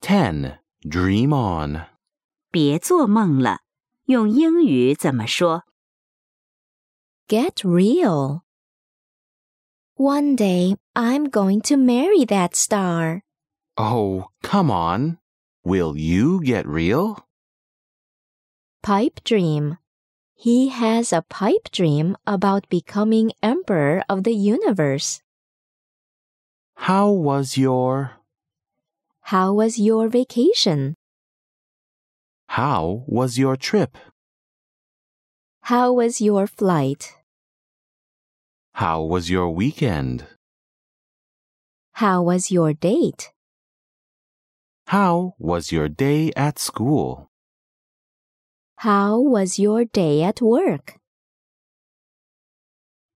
10. Dream on. 别做梦了，用英语怎么说？ Get real. One day, I'm going to marry that star. Oh, come on. Will you get real? Pipe dream. He has a pipe dream about becoming emperor of the universe. How was your... How was your vacation? How was your trip? How was your flight? How was your weekend? How was your date? How was your day at school? How was your day at work?